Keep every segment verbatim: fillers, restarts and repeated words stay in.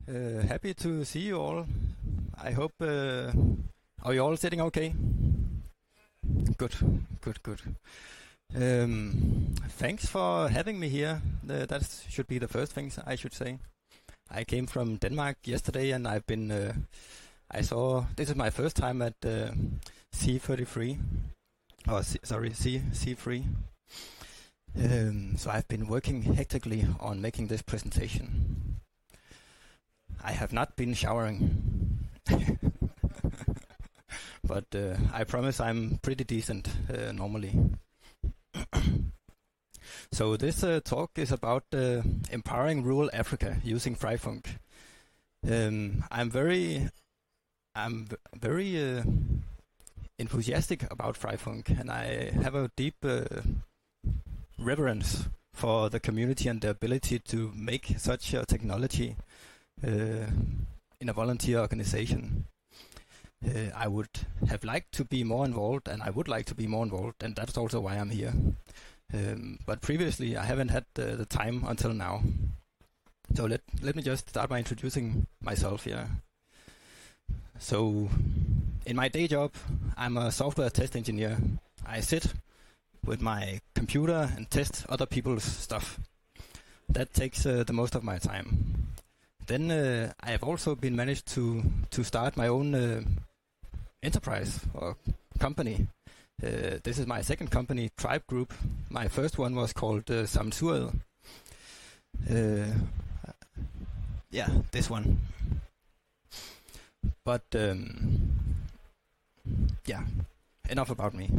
Uh, happy to see you all. I hope. Uh, are you all sitting okay? Good, good, good. Um, thanks for having me here. Uh, that should be the first thing I should say. I came from Denmark yesterday, and I've been. Uh, I saw. This is my first time at uh, C thirty-three. Or C, sorry, C C three. Um, so I've been working hectically on making this presentation. I have not been showering, but uh, I promise I'm pretty decent uh, normally. So this uh, talk is about uh, empowering rural Africa using Freifunk. Um, I'm very, I'm v- very uh, enthusiastic about Freifunk, and I have a deep uh, reverence for the community and the ability to make such a technology uh, in a volunteer organization. Uh, I would have liked to be more involved, and I would like to be more involved, and that's also why I'm here. Um, but previously, I haven't had uh, the time until now. So let let me just start by introducing myself here. So, in my day job, I'm a software test engineer. I sit with my computer and test other people's stuff. That takes uh, the most of my time. Then uh, I have also been managed to to start my own uh, enterprise or company. Uh, this is my second company, Tribe Group. My first one was called uh, Samsuel. Uh, yeah, this one. But um, yeah, enough about me.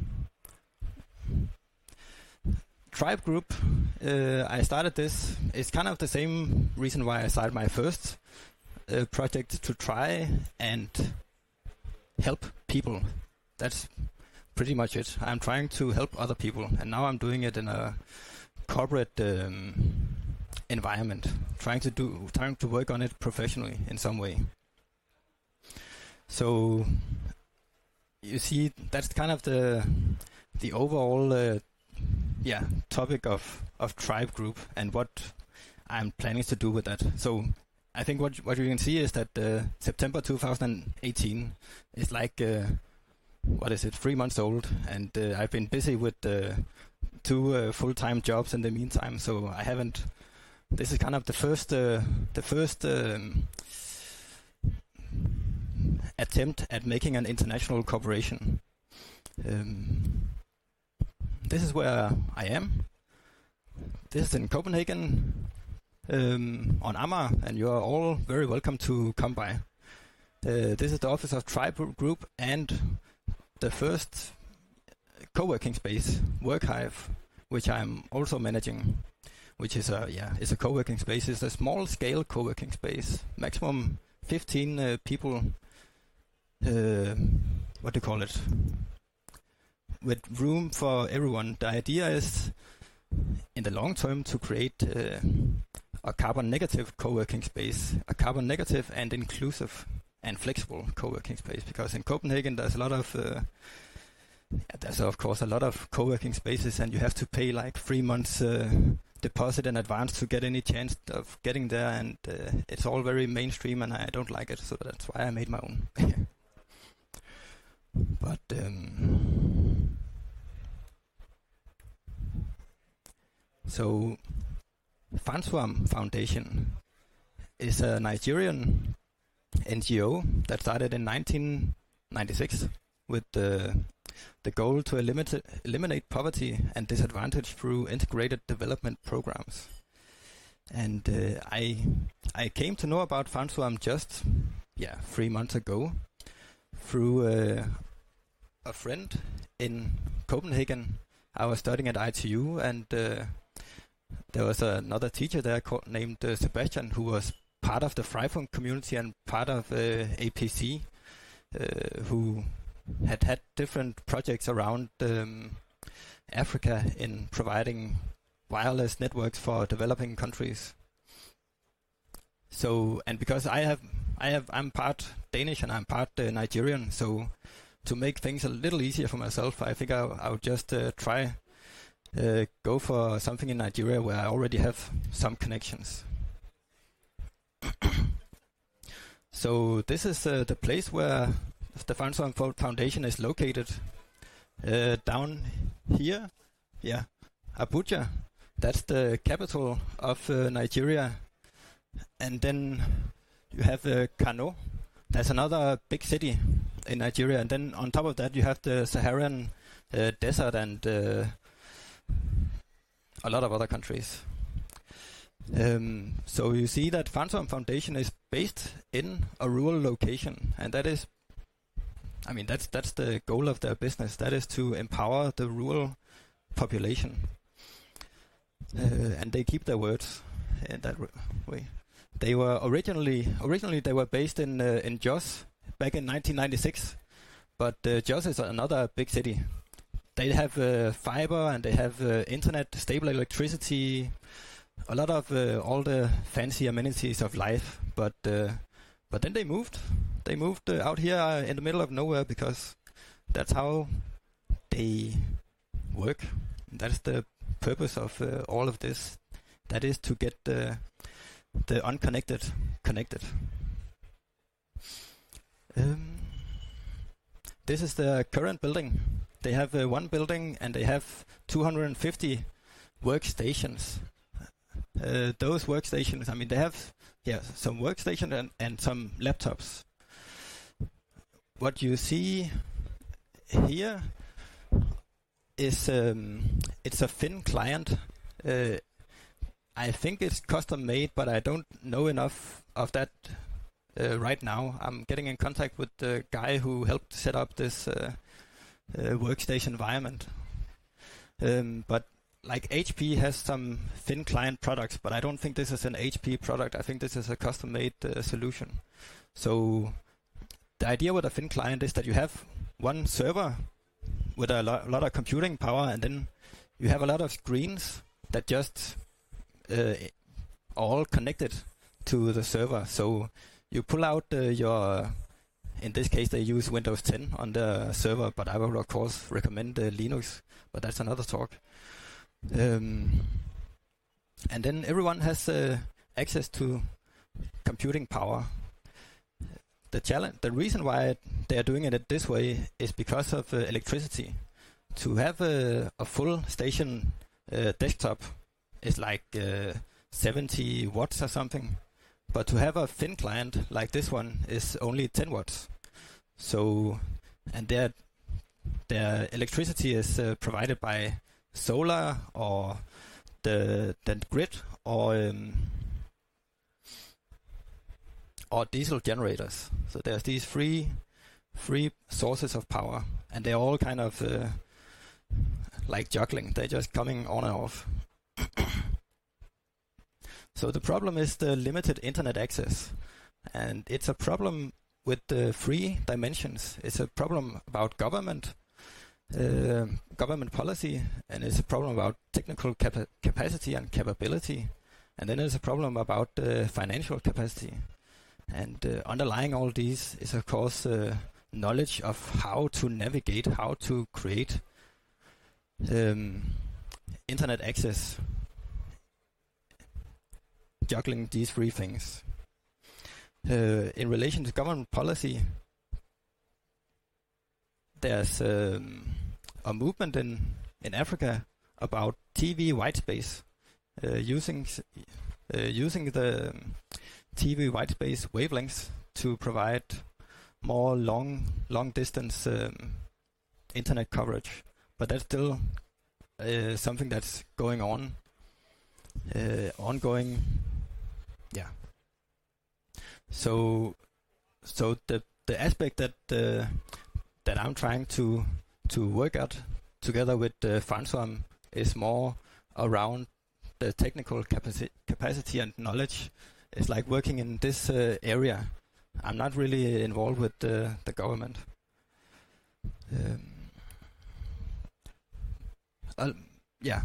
Tribe Group, uh, I started this. It's kind of the same reason why I started my first uh, project, to try and help people. That's pretty much it. I'm trying to help other people, and now I'm doing it in a corporate um, environment, trying to do, trying to work on it professionally in some way. So you see, that's kind of the the overall uh, yeah topic of of Tribe Group and what I'm planning to do with that. So I think what what you can see is that uh, September two thousand eighteen is like uh, what is it, three months old, and uh, I've been busy with uh, two uh, full-time jobs in the meantime. So I haven't. This is kind of the first uh, the first. Um, attempt at making an international corporation. Um, this is where I am. This is in Copenhagen, um, on Amager, and you are all very welcome to come by. Uh, this is the office of Tribe Group and the first co-working space, Workhive, which I'm also managing, which is a yeah, it's a co-working space. It's a small-scale co-working space, maximum fifteen uh, people. Uh, what do you call it? With room for everyone. The idea is, in the long term, to create uh, a carbon negative co-working space, a carbon negative and inclusive and flexible co-working space. Because in Copenhagen, there's a lot of, uh, there's of course a lot of co-working spaces, and you have to pay like three months uh, deposit in advance to get any chance of getting there, and uh, it's all very mainstream, and I don't like it. So that's why I made my own. But um, so Fanswam Foundation is a Nigerian N G O that started in nineteen ninety-six with the the goal to eliminate eliminate poverty and disadvantage through integrated development programs. And uh, I I came to know about Fanswam just yeah three months ago, through uh, a friend in Copenhagen. I was studying at I T U, and uh, there was another teacher there called, named uh, Sebastian, who was part of the Freifunk community and part of uh, A P C, uh, who had had different projects around um, Africa in providing wireless networks for developing countries. So, and because I have, I have, I'm part Danish and I'm part uh, Nigerian, so to make things a little easier for myself, I think I, I would just uh, try uh, go for something in Nigeria where I already have some connections. So this is uh, the place where the Farnsworm Foundation is located. Uh, down here, yeah, Abuja. That's the capital of uh, Nigeria. And then you have uh, Kano. That's another big city in Nigeria. And then on top of that, you have the Saharan uh, desert and uh, a lot of other countries. Um, so you see that Farnsworm Foundation is based in a rural location, and that is, I mean, that's that's the goal of their business. That is to empower the rural population, uh, and they keep their words in that r- way. They were originally originally they were based in uh, in Jos back in nineteen ninety-six, but uh, Jos is another big city. They have uh, fiber and they have uh, internet, stable electricity, a lot of uh, all the fancy amenities of life. But uh, but then they moved. They moved uh, out here uh, in the middle of nowhere because that's how they work. That's the purpose of uh, all of this. That is to get the the unconnected connected. Um, this is the current building. They have uh, one building and they have two hundred fifty workstations. Uh, those workstations, I mean, they have yeah some workstations and, and some laptops. What you see here is um, it's a thin client. Uh, I think it's custom made, but I don't know enough of that uh, right now. I'm getting in contact with the guy who helped set up this uh, uh, workstation environment. Um, but like H P has some thin client products, but I don't think this is an H P product. I think this is a custom-made uh, solution. So the idea with a thin client is that you have one server with a lo- lot of computing power, and then you have a lot of screens that just uh, all connected to the server. So you pull out uh, your, in this case they use Windows ten on the server, but I would of course recommend uh, Linux, but that's another talk. Um, and then everyone has uh, access to computing power. The challenge, the reason why they are doing it this way is because of uh, electricity. To have a, a full station uh, desktop is like uh, seventy watts or something, but to have a thin client like this one is only ten watts. So, and their their electricity is uh, provided by solar or the the grid or um, or diesel generators. So there's these three three sources of power, and they're all kind of uh, like juggling. They're just coming on and off. So the problem is the limited internet access, and it's a problem with the three dimensions. It's a problem about government. Uh, government policy, and it's a problem about technical capa- capacity and capability, and then there's a problem about uh, financial capacity. And uh, underlying all these is of course uh, knowledge of how to navigate, how to create um, internet access, juggling these three things. Uh, in relation to government policy, there's um, a movement in, in Africa about T V white space, uh, using uh, using the T V white space wavelengths to provide more long long distance um, internet coverage. But that's still uh, something that's going on, uh, ongoing. Yeah. So so the the aspect that uh, that I'm trying to to work at together with uh, Farnsworm is more around the technical capaci- capacity and knowledge. It's like working in this uh, area. I'm not really involved with uh, the government. Um, uh, yeah.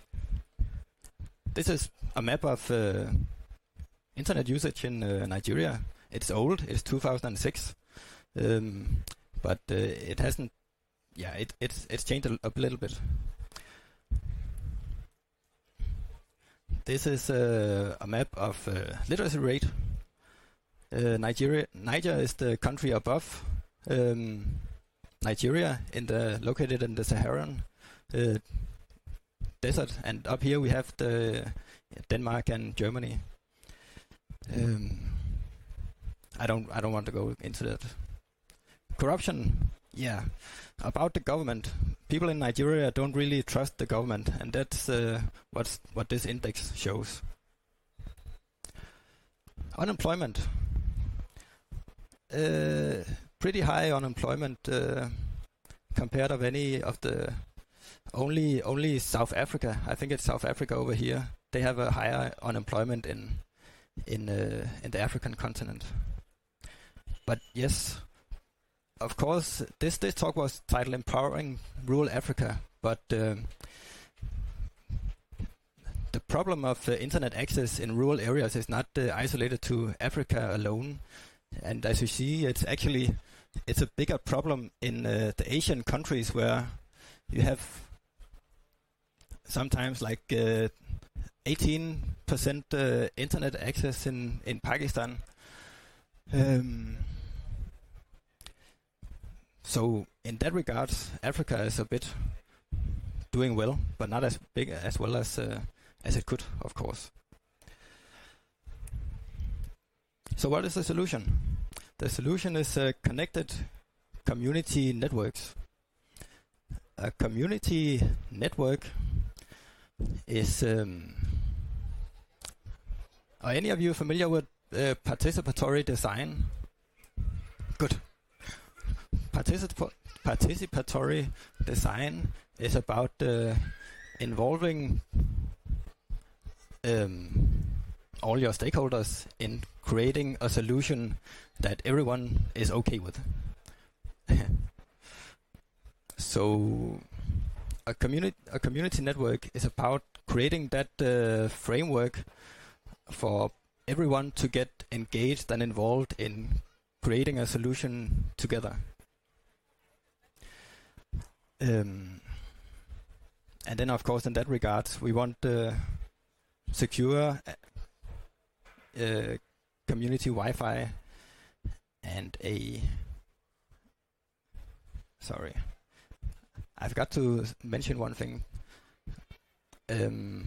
This is a map of uh, internet usage in uh, Nigeria. It's old. It's two thousand six. Um, but uh, it hasn't. Yeah, it, it's it's changed a, a little bit. This is uh, a map of uh, literacy rate. Uh, Nigeria, Niger is the country above um, Nigeria, in the located in the Saharan uh, desert, and up here we have the Denmark and Germany. Um, I don't I don't want to go into that. Corruption, yeah. About the government, people in Nigeria don't really trust the government, and that's uh, what's what this index shows. Unemployment, uh, pretty high unemployment uh, compared of any of the only only South Africa. I think it's South Africa over here. They have a higher unemployment in in uh, in the African continent. But yes, of course, this this talk was titled "Empowering Rural Africa," but um, the problem of uh, internet access in rural areas is not uh, isolated to Africa alone. And as you see, it's actually it's a bigger problem in uh, the Asian countries, where you have sometimes like uh, eighteen percent uh, internet access in in Pakistan. Um, so in that regard, Africa is a bit doing well, but not as big as well as uh, as it could, of course. So what is the solution? The solution is uh, connected community networks. A community network is... Um, are any of you familiar with uh, participatory design? Good. Particip- participatory design is about uh, involving um, all your stakeholders in creating a solution that everyone is okay with. So a community a community network is about creating that uh, framework for everyone to get engaged and involved in creating a solution together. Um, and then, of course, in that regard, we want uh, secure uh, community Wi-Fi and a... Sorry. I forgot to mention one thing. Um,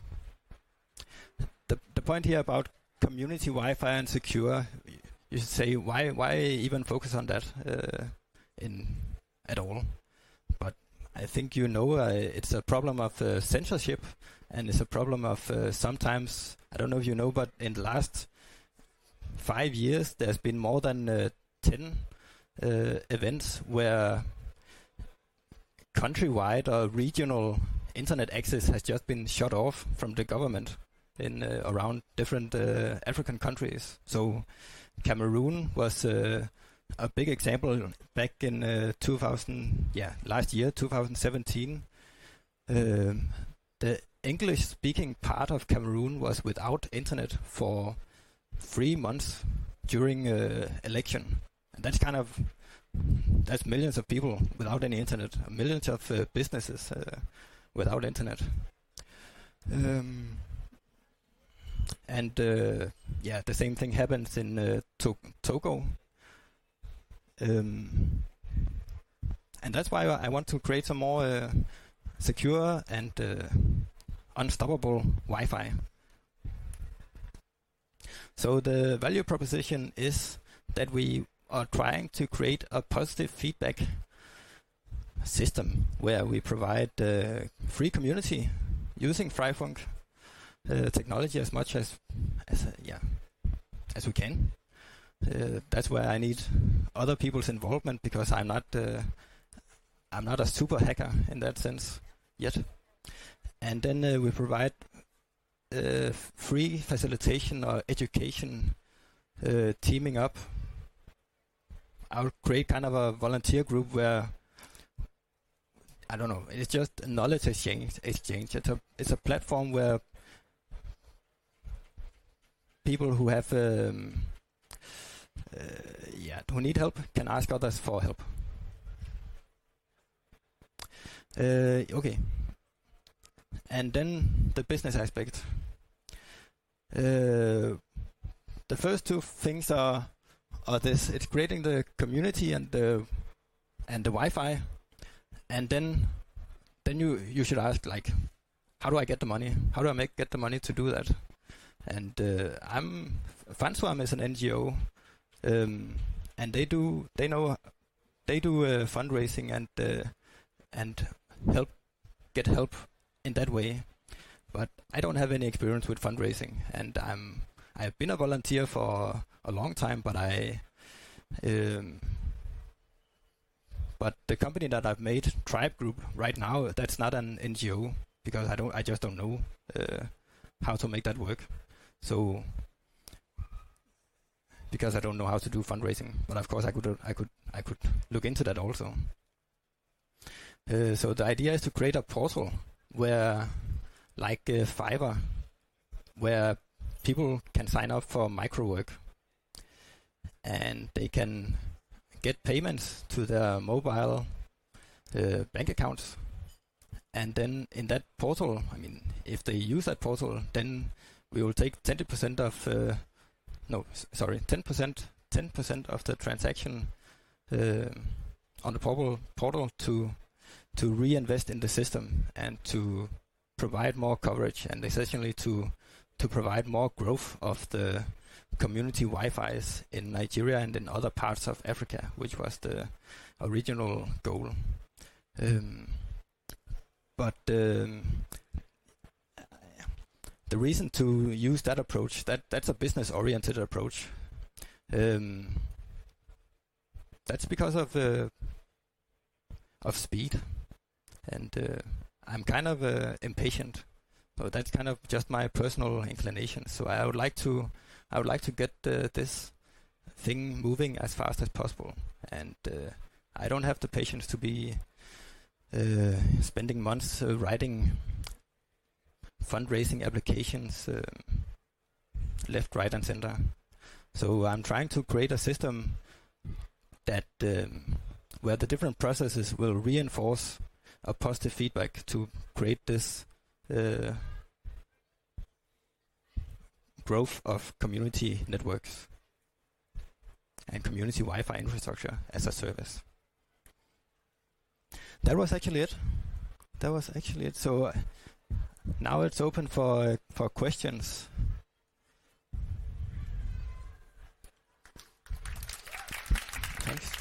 the the point here about community Wi-Fi and secure, you should say, why why even focus on that uh, in at all? But I think you know uh, it's a problem of uh, censorship, and it's a problem of uh, sometimes, I don't know if you know, but in the last five years there's been more than uh, ten uh, events where countrywide or regional internet access has just been shut off from the government in uh, around different uh, African countries. So Cameroon was uh, a big example back in uh, two thousand, yeah, last year, two thousand seventeen. Um, the English-speaking part of Cameroon was without internet for three months during uh, election, and that's kind of that's millions of people without any internet, millions of uh, businesses uh, without internet. Um, and uh, yeah, the same thing happens in uh, to- Togo. Um, and that's why I want to create some more uh, secure and uh, unstoppable Wi-Fi. So the value proposition is that we are trying to create a positive feedback system where we provide uh, free community using Freifunk uh, technology as much as as uh, yeah as we can. Uh, that's where I need other people's involvement, because I'm not uh, I'm not a super hacker in that sense yet. And then uh, we provide uh, free facilitation or education, uh, teaming up. I'll create kind of a volunteer group where, I don't know, it's just a knowledge exchange. exchange. It's a it's a platform where people who have um, uh, yeah who need help can ask others for help. Uh, okay, and then the business aspect. Uh, the first two things are are this: it's creating the community and the and the Wi-Fi, and then then you you should ask, like, how do I get the money? How do I make get the money to do that? And uh, I'm Fanswarm is an N G O, um, and they do they know they do uh, fundraising and uh, and help get help in that way. But I don't have any experience with fundraising, and I'm I've been a volunteer for a long time, but I um, but the company that I've made, Tribe Group, right now, that's not an N G O because I don't I just don't know uh, how to make that work. So because I don't know how to do fundraising, but of course I could uh, I could I could look into that also. Uh, so the idea is to create a portal where, like uh, Fiverr, where people can sign up for micro work, and they can get payments to their mobile uh, bank accounts, and then in that portal, I mean, if they use that portal, then we will take twenty percent of uh, no, s- sorry, ten percent, ten percent of the transaction uh, on the portal portal to to reinvest in the system and to provide more coverage, and essentially to to provide more growth of the community Wi-Fi's in Nigeria and in other parts of Africa, which was the original goal. Um, but um, the reason to use that approach, that that's a business-oriented approach. Um, that's because of uh, of speed, and uh, I'm kind of uh, impatient. So that's kind of just my personal inclination. So I would like to, I would like to get uh, this thing moving as fast as possible, and uh, I don't have the patience to be uh, spending months uh, writing fundraising applications uh, left, right, and center. So I'm trying to create a system that um, where the different processes will reinforce a positive feedback to create this uh, growth of community networks and community Wi-Fi infrastructure as a service. That was actually it. That was actually it. So uh, now it's open for for questions. Thanks.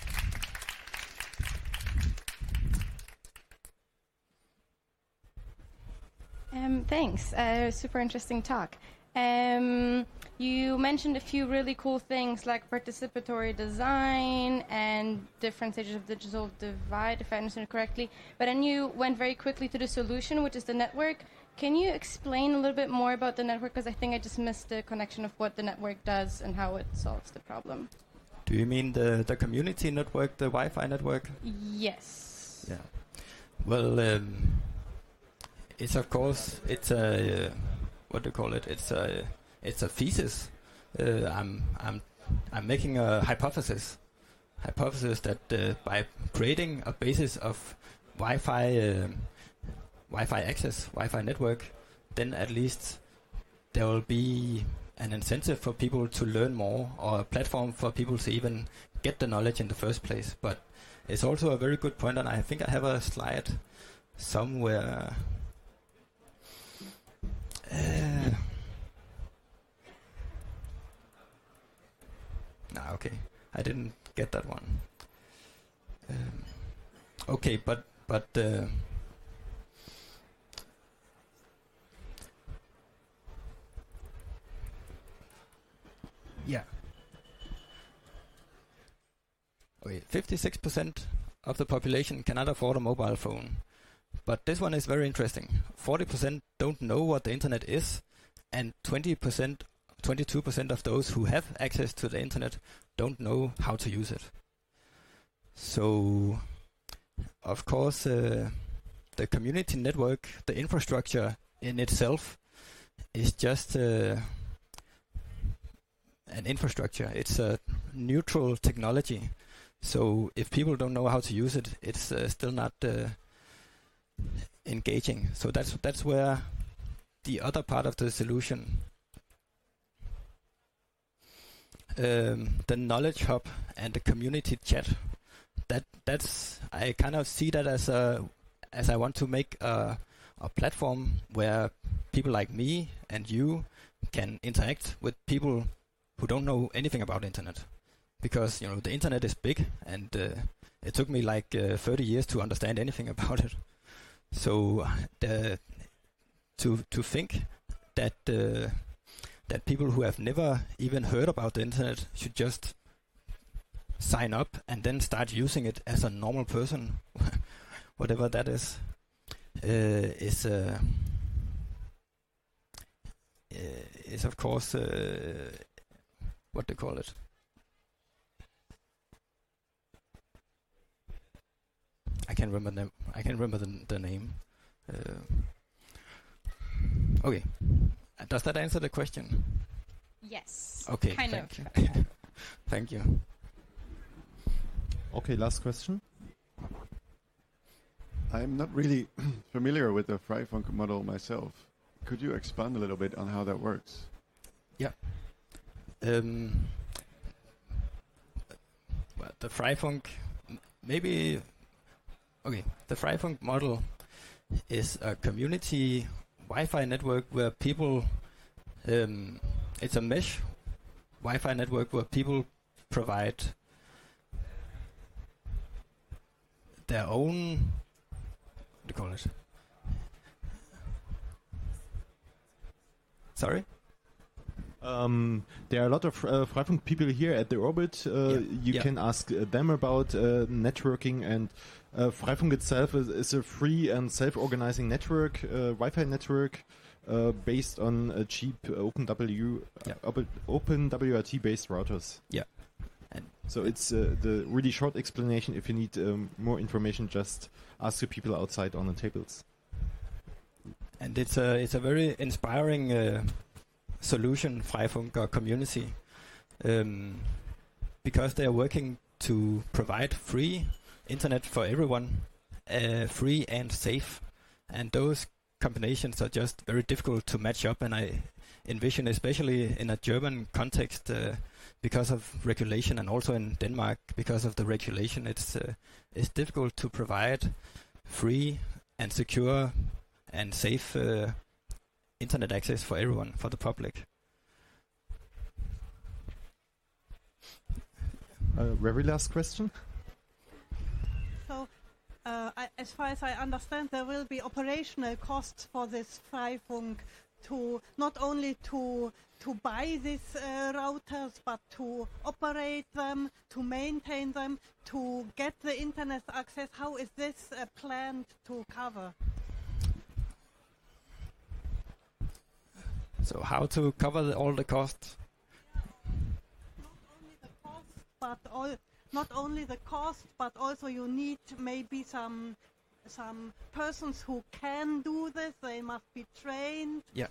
Um, thanks. Uh, super interesting talk. Um, you mentioned a few really cool things like participatory design and different stages of digital divide, if I understand correctly. But then you went very quickly to the solution, which is the network. Can you explain a little bit more about the network? Because I think I just missed the connection of what the network does and how it solves the problem. Do you mean the, the community network, the Wi-Fi network? Yes. Yeah. Well, um, it's of course it's a uh, what do you call it? It's a it's a thesis. Uh, I'm I'm I'm making a hypothesis, hypothesis that uh, by creating a basis of Wi-Fi um, Wi-Fi access, Wi-Fi network, then at least there will be an incentive for people to learn more, or a platform for people to even get the knowledge in the first place. But it's also a very good point, and I think I have a slide somewhere. Uh, nah, okay, I didn't get that one. Um, okay, but but. Uh, Yeah. Okay, fifty-six percent of the population cannot afford a mobile phone. But this one is very interesting. forty percent don't know what the internet is, and twenty percent, twenty-two percent of those who have access to the internet don't know how to use it. So, of course, uh, the community network, the infrastructure in itself, is just uh, an infrastructure. It's a neutral technology. So if people don't know how to use it, it's uh, still not uh, engaging. So that's that's where the other part of the solution um, the knowledge hub and the community chat. That that's I kind of see that as a as I want to make a, a platform where people like me and you can interact with people who don't know anything about internet, because you know the internet is big, and uh, it took me like uh, thirty years to understand anything about it. So the, to to think that uh, that people who have never even heard about the internet should just sign up and then start using it as a normal person, whatever that is, uh, is uh, uh, is of course uh, what they call it. I can't remember them. I can't remember the, the name. Uh, okay, does that answer the question? Yes. Okay. Kind thank of. you. Thank you. Okay, last question. I'm not really familiar with the Freifunk model myself. Could you expand a little bit on how that works? Yeah. Um, well, the Freifunk, m- maybe, okay, the Freifunk model is a community Wi-Fi network where people, um, it's a mesh Wi-Fi network where people provide their own, what do you call it? Sorry? Um, there are a lot of uh, Freifunk people here at the Orbit. Uh, Yeah. You Yeah. can ask uh, them about uh, networking, and uh, Freifunk itself is, is a free and self-organizing network, uh, Wi-Fi network, uh, based on uh, cheap OpenW, Yeah. uh, open, OpenWRT-based routers. Yeah. And So it's uh, the really short explanation. If you need um, more information, just ask the people outside on the tables. And it's a it's a very inspiring uh, solution, Freifunk or community, um, because they are working to provide free internet for everyone, uh, free and safe. And those combinations are just very difficult to match up. And I envision, especially in a German context, uh, because of regulation, and also in Denmark because of the regulation, it's uh, it's difficult to provide free and secure and safe uh, internet access for everyone, for the public. Uh, very last question. So, uh, I, as far as I understand, there will be operational costs for this Freifunk, to not only to to buy these uh, routers, but to operate them, to maintain them, to get the internet access. How is this uh, planned to cover? So how to cover the, all the costs? Not only the cost, but all, not only the cost, but also you need maybe some some persons who can do this. They must be trained. Yeah.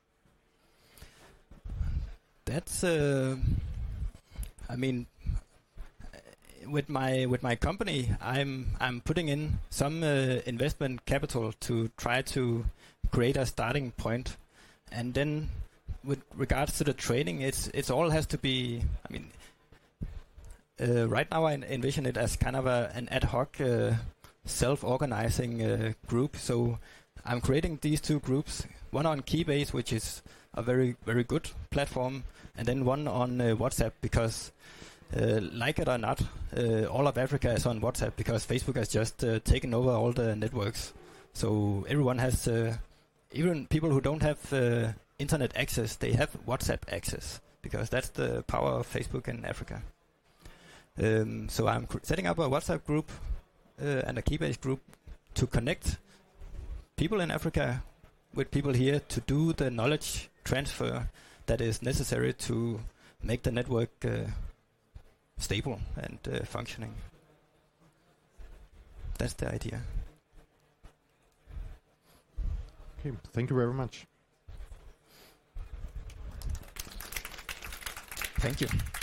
That's, uh, I mean, uh, with my with my company, I'm I'm putting in some uh, investment capital to try to create a starting point, and then with regards to the training, it's it's all has to be. I mean, uh, right now I envision it as kind of a, an ad hoc, uh, self-organizing uh, group. So I'm creating these two groups, one on Keybase, which is a very, very good platform, and then one on uh, WhatsApp, because uh, like it or not, uh, all of Africa is on WhatsApp because Facebook has just uh, taken over all the networks. So everyone has, uh, even people who don't have uh, internet access, they have WhatsApp access, because that's the power of Facebook in Africa. Um, so I'm cr- setting up a WhatsApp group uh, and a Keybase group to connect people in Africa with people here to do the knowledge transfer that is necessary to make the network uh, stable and uh, functioning. That's the idea. Okay, thank you very much. Thank you.